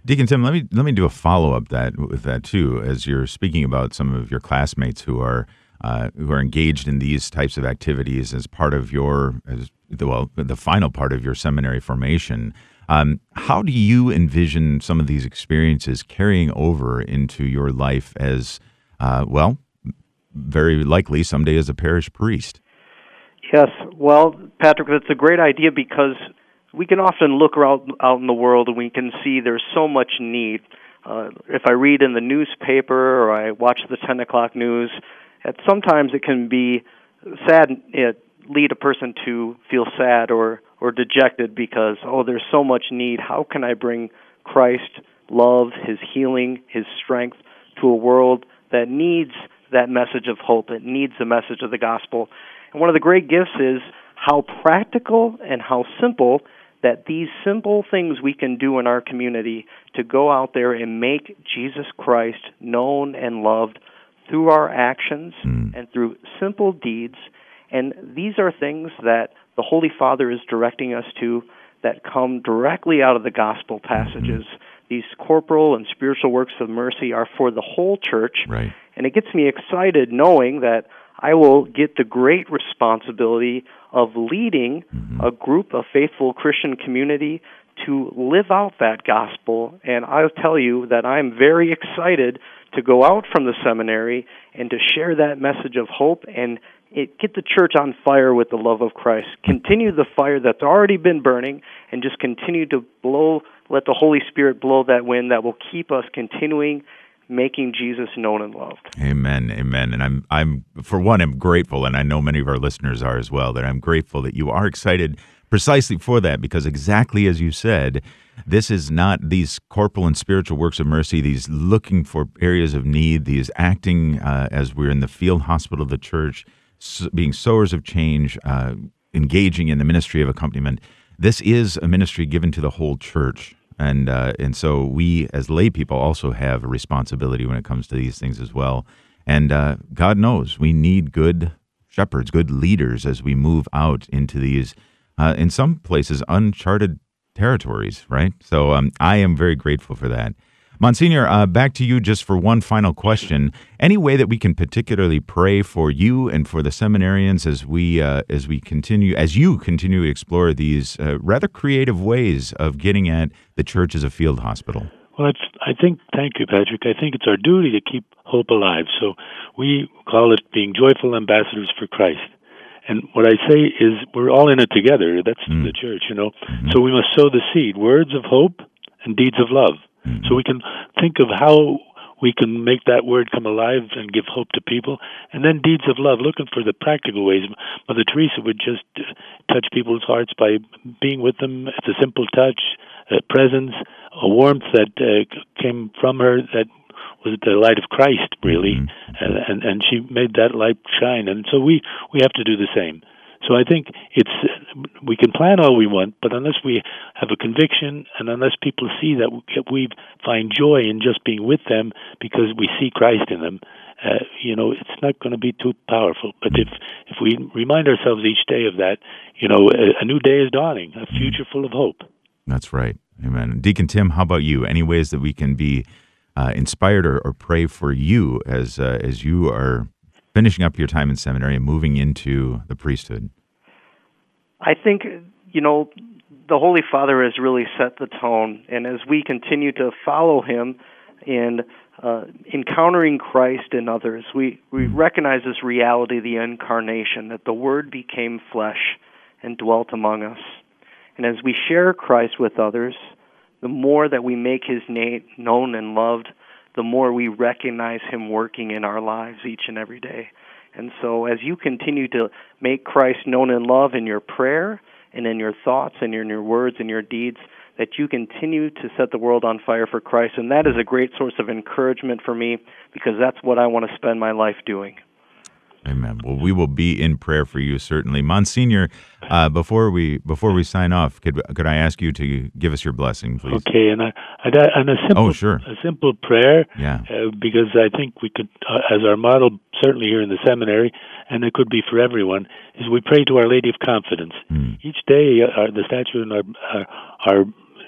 Deacon Tim, let me let me do a follow up that with that too, as you're speaking about some of your classmates who are uh, who are engaged in these types of activities as part of your as well the final part of your seminary formation. Um, how do you envision some of these experiences carrying over into your life as uh, well, very likely someday as a parish priest? Yes, well, Patrick, that's a great idea because we can often look out, out in the world and we can see there's so much need. Uh, if I read in the newspaper or I watch the ten o'clock news, at sometimes it can be sad, it lead a person to feel sad or, or dejected because, oh, there's so much need. How can I bring Christ, love, His healing, His strength to a world that needs that message of hope, it needs the message of the gospel? And one of the great gifts is how practical and how simple that these simple things we can do in our community to go out there and make Jesus Christ known and loved through our actions mm. and through simple deeds. And these are things that the Holy Father is directing us to that come directly out of the gospel passages. Mm-hmm. These corporal and spiritual works of mercy are for the whole church. Right. And it gets me excited knowing that I will get the great responsibility of leading mm-hmm. a group of faithful Christian community to live out that gospel. And I'll tell you that I'm very excited to go out from the seminary and to share that message of hope and it, get the church on fire with the love of Christ. Continue the fire that's already been burning and just continue to blow, let the Holy Spirit blow that wind that will keep us continuing making Jesus known and loved. Amen, amen. And I'm, I'm for one, I'm grateful, and I know many of our listeners are as well, that I'm grateful that you are excited precisely for that, because exactly as you said, this is not these corporal and spiritual works of mercy, these looking for areas of need, these acting uh, as we're in the field hospital of the church, so being sowers of change, uh, engaging in the ministry of accompaniment. This is a ministry given to the whole church. And uh, and so we, as lay people, also have a responsibility when it comes to these things as well. And uh, God knows we need good shepherds, good leaders as we move out into these, uh, in some places, uncharted territories, right? So um, I am very grateful for that. Monsignor, uh, back to you just for one final question. Any way that we can particularly pray for you and for the seminarians as we uh, as we continue, as you continue to explore these uh, rather creative ways of getting at the church as a field hospital? Well, it's, I think, thank you, Patrick. I think it's our duty to keep hope alive. So we call it being joyful ambassadors for Christ. And what I say is we're all in it together. That's mm. the church, you know. Mm-hmm. So we must sow the seed, words of hope and deeds of love. So we can think of how we can make that word come alive and give hope to people. And then deeds of love, looking for the practical ways. Mother Teresa would just touch people's hearts by being with them. It's a simple touch, a presence, a warmth that uh, came from her that was the light of Christ, really. Mm-hmm. And, and, and she made that light shine. And so we, we have to do the same. So I think it's we can plan all we want, but unless we have a conviction and unless people see that we find joy in just being with them because we see Christ in them, uh, you know, it's not going to be too powerful. But if if we remind ourselves each day of that, you know, a, a new day is dawning, a future full of hope. That's right. Amen. Deacon Tim, how about you? Any ways that we can be uh, inspired or, or pray for you as uh, as you are finishing up your time in seminary and moving into the priesthood? I think, you know, the Holy Father has really set the tone, and as we continue to follow him in uh, encountering Christ in others, we, we recognize this reality, the incarnation, that the Word became flesh and dwelt among us. And as we share Christ with others, the more that we make his name known and loved, the more we recognize him working in our lives each and every day. And so as you continue to make Christ known and loved in your prayer and in your thoughts and in your words and your deeds, that you continue to set the world on fire for Christ. And that is a great source of encouragement for me because that's what I want to spend my life doing. Amen. Well, we will be in prayer for you, certainly. Monsignor, uh, before we before we sign off, could could I ask you to give us your blessing, please? Okay, and I, and a simple, oh, sure. a simple prayer, yeah. uh, because I think we could, uh, as our model, certainly here in the seminary, and it could be for everyone, is we pray to Our Lady of Confidence. Mm. Each day, uh, the statue in our, our, our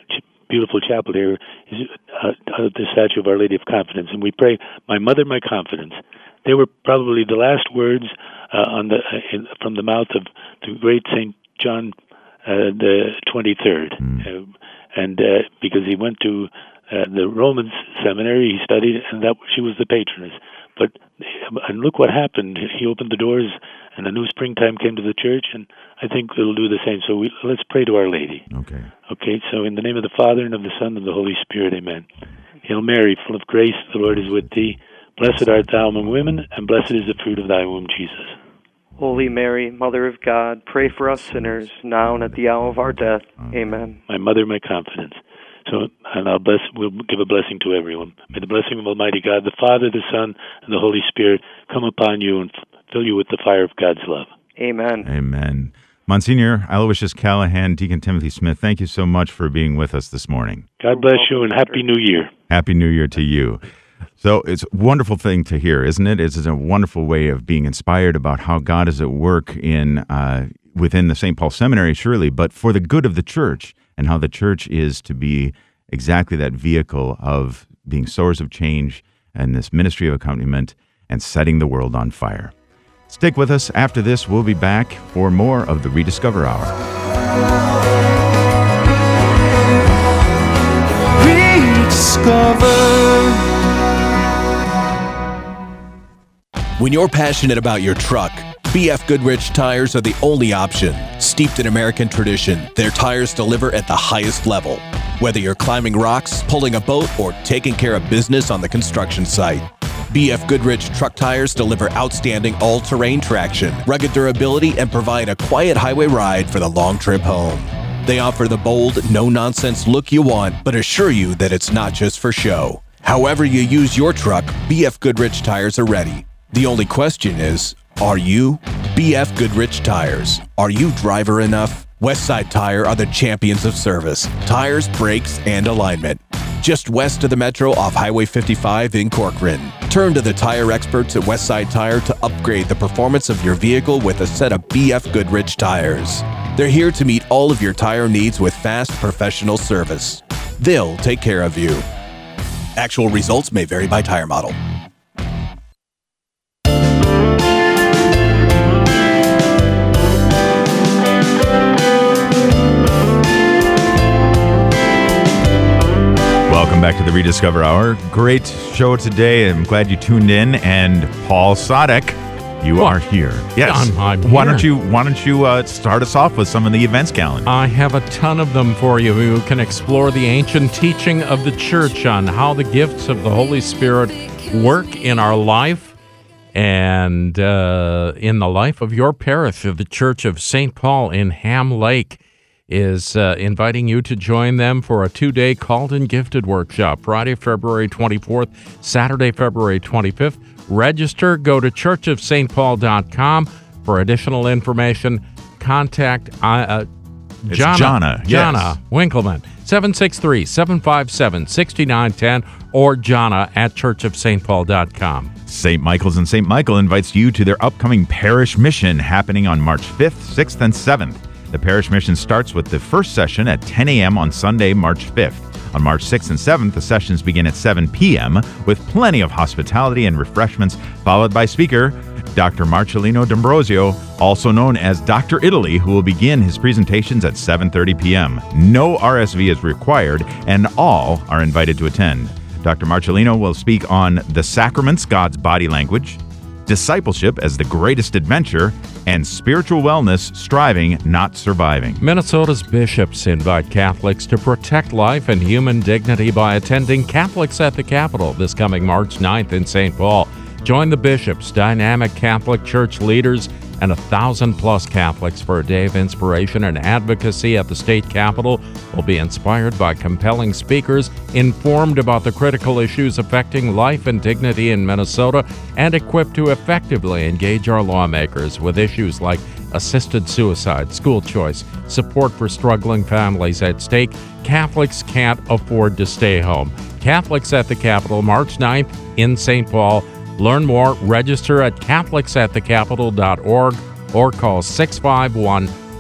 beautiful chapel here is uh, uh, the statue of Our Lady of Confidence, and we pray, "My Mother, my confidence." They were probably the last words uh, on the uh, in, from the mouth of the great Saint John uh, the twenty-third, mm. uh, and uh, because he went to uh, the Roman seminary, he studied, and that she was the patroness. But and look what happened. He opened the doors, and a new springtime came to the church, and I think it'll do the same. So we, let's pray to Our Lady. Okay. Okay, so in the name of the Father, and of the Son, and of the Holy Spirit, amen. Hail Mary, full of grace, the Lord is with thee. Blessed art thou among women, and blessed is the fruit of thy womb, Jesus. Holy Mary, Mother of God, pray for us sinners, now and at the hour of our death. Amen. My mother, my confidence. So, and I'll bless, we'll give a blessing to everyone. May the blessing of Almighty God, the Father, the Son, and the Holy Spirit come upon you and fill you with the fire of God's love. Amen. Amen. Monsignor Aloysius Callahan, Deacon Timothy Smith, thank you so much for being with us this morning. God bless you, and Happy New Year. Happy New Year to you. So it's a wonderful thing to hear, isn't it? It's a wonderful way of being inspired about how God is at work in uh, within the Saint Paul Seminary, surely, but for the good of the church, and how the church is to be exactly that vehicle of being sowers of change and this ministry of accompaniment and setting the world on fire. Stick with us. After this, we'll be back for more of the Rediscover Hour. Rediscover. When you're passionate about your truck, B F Goodrich tires are the only option. Steeped in American tradition, their tires deliver at the highest level. Whether you're climbing rocks, pulling a boat, or taking care of business on the construction site, B F Goodrich truck tires deliver outstanding all-terrain traction, rugged durability, and provide a quiet highway ride for the long trip home. They offer the bold, no-nonsense look you want, but assure you that it's not just for show. However you use your truck, B F Goodrich tires are ready. The only question is, are you? B F Goodrich Tires. Are you driver enough? Westside Tire are the champions of service, tires, brakes, and alignment. Just west of the Metro off Highway fifty-five in Corcoran. Turn to the tire experts at Westside Tire to upgrade the performance of your vehicle with a set of B F Goodrich tires. They're here to meet all of your tire needs with fast, professional service. They'll take care of you. Actual results may vary by tire model. Welcome back to the Rediscover Hour. Great show today. I'm glad you tuned in. And Paul Sadek, you well, are here. Yes. I'm, I'm why here. don't you Why don't you uh, start us off with some of the events calendar? I have a ton of them for you. You can explore the ancient teaching of the church on how the gifts of the Holy Spirit work in our life and uh, in the life of your parish. The Church of Saint Paul in Ham Lake is uh, inviting you to join them for a two-day Called and Gifted workshop, Friday, February twenty-fourth, Saturday, February twenty-fifth. Register, go to church of st paul dot com for additional information. Contact uh, uh, Jana, Jana, Jana yes. Winkleman, seven six three, seven five seven, six nine one zero, or Jana at church of st paul dot com. Saint Michael's and Saint Michael invites you to their upcoming parish mission happening on March fifth, sixth, and seventh. The parish mission starts with the first session at ten a.m. on Sunday, March fifth. On March sixth and seventh, the sessions begin at seven p.m. with plenty of hospitality and refreshments, followed by speaker Doctor Marcellino D'Ambrosio, also known as Doctor Italy, who will begin his presentations at seven thirty p.m. No R S V is required, and all are invited to attend. Doctor Marcellino will speak on the sacraments, God's body language, discipleship as the greatest adventure, and spiritual wellness, striving, not surviving. Minnesota's bishops invite Catholics to protect life and human dignity by attending Catholics at the Capitol this coming March ninth in Saint Paul. Join the bishops, dynamic Catholic church leaders, and a thousand plus Catholics for a day of inspiration and advocacy at the state capitol. Will be inspired by compelling speakers, informed about the critical issues affecting life and dignity in Minnesota, and equipped to effectively engage our lawmakers with issues like assisted suicide, school choice, support for struggling families at stake. Catholics can't afford to stay home. Catholics at the Capitol, March ninth in Saint Paul. Learn more, register at catholics at the capitol dot org or call six five one,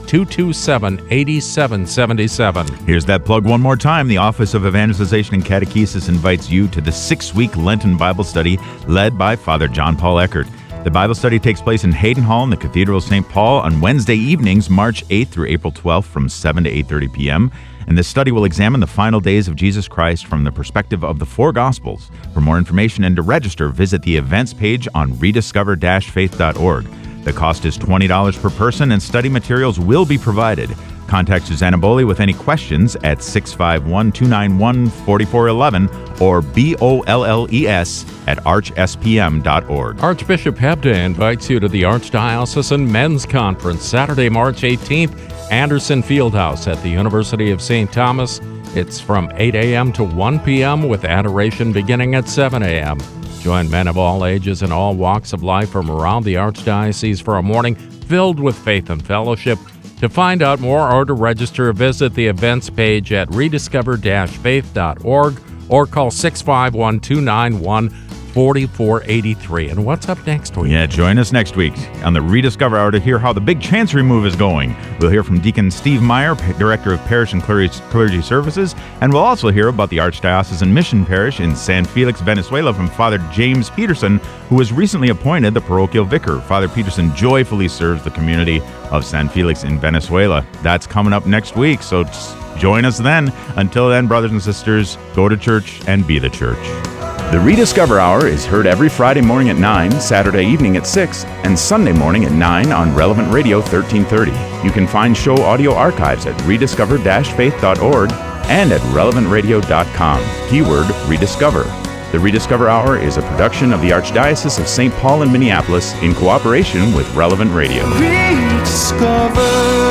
two two seven, eight seven seven seven. Here's that plug one more time. The Office of Evangelization and Catechesis invites you to the six-week Lenten Bible study led by Father John Paul Eckert. The Bible study takes place in Hayden Hall in the Cathedral of Saint Paul on Wednesday evenings, March eighth through April twelfth from seven to eight thirty p.m. And this study will examine the final days of Jesus Christ from the perspective of the four Gospels. For more information and to register, visit the events page on rediscover dash faith dot org. The cost is twenty dollars per person, and study materials will be provided. Contact Susanna Boley with any questions at six five one, two nine one, four four one one or B O L L E S at arch s p m dot org. Archbishop Hebda invites you to the Archdiocesan Men's Conference, Saturday, March eighteenth, Anderson Fieldhouse at the University of Saint Thomas. It's from eight a.m. to one p.m. with adoration beginning at seven a.m. Join men of all ages and all walks of life from around the Archdiocese for a morning filled with faith and fellowship. To find out more or to register, visit the events page at rediscover dash faith dot org or call six five one, two nine one, four four eight three. And what's up next week? Yeah, join us next week on the Rediscover Hour to hear how the big chancery move is going. We'll hear from Deacon Steve Meyer, Director of Parish and Clergy, Clergy Services, and we'll also hear about the Archdiocesan Mission Parish in San Felix, Venezuela from Father James Peterson, who was recently appointed the parochial vicar. Father Peterson joyfully serves the community of San Felix in Venezuela. That's coming up next week, so join us then. Until then, brothers and sisters, go to church and be the church. The Rediscover Hour is heard every Friday morning at nine, Saturday evening at six, and Sunday morning at nine on Relevant Radio thirteen thirty. You can find show audio archives at rediscover dash faith dot org and at relevant radio dot com. Keyword Rediscover. The Rediscover Hour is a production of the Archdiocese of Saint Paul in Minneapolis in cooperation with Relevant Radio. Rediscover.